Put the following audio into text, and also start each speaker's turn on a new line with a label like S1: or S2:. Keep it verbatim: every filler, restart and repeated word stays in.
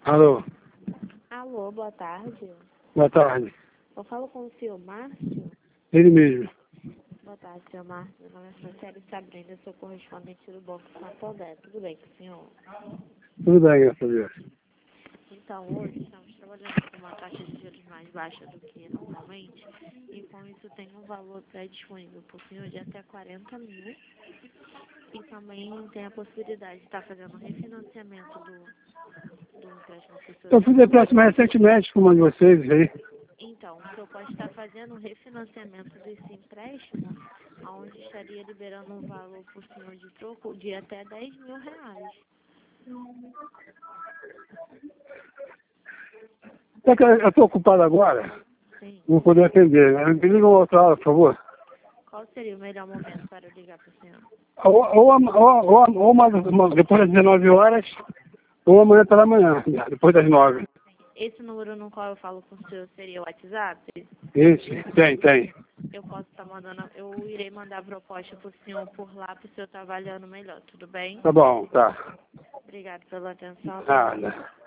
S1: Alô,
S2: Alô, boa tarde.
S1: boa tarde.
S2: Eu falo com o senhor Márcio.
S1: Ele mesmo.
S2: Boa tarde, senhor Márcio. Meu nome é Franciele Sabrina, eu sou correspondente do Banco Santander. Tudo bem com o senhor?
S1: Tudo bem, graças a Deus.
S2: Então, hoje estamos trabalhando com uma taxa de juros mais baixa do que normalmente e com isso tem um valor pré-disponível para o senhor de até quarenta mil e também tem a possibilidade de estar fazendo um refinanciamento do, do empréstimo que o senhor
S1: Eu
S2: tem.
S1: fiz empréstimo recentemente com uma de vocês aí.
S2: Então, o senhor pode estar fazendo um refinanciamento desse empréstimo, onde estaria liberando um valor para o senhor de troco de até dez mil reais.
S1: É que eu estou ocupado agora,
S2: Sim.
S1: não vou poder atender. Me liga uma outra hora, por favor.
S2: Qual seria o melhor momento para eu ligar para o senhor?
S1: Ou, ou, ou, ou, ou uma, uma, depois das dezenove horas, ou amanhã pela manhã, depois das nove.
S2: Esse número no qual eu falo com o senhor seria o WhatsApp?
S1: Esse? Tem, tem.
S2: Eu posso estar mandando, eu irei mandar a proposta para o senhor por lá, para o senhor estar avaliando melhor, tudo bem?
S1: Tá bom, tá.
S2: Obrigado pela atenção.
S1: Nada.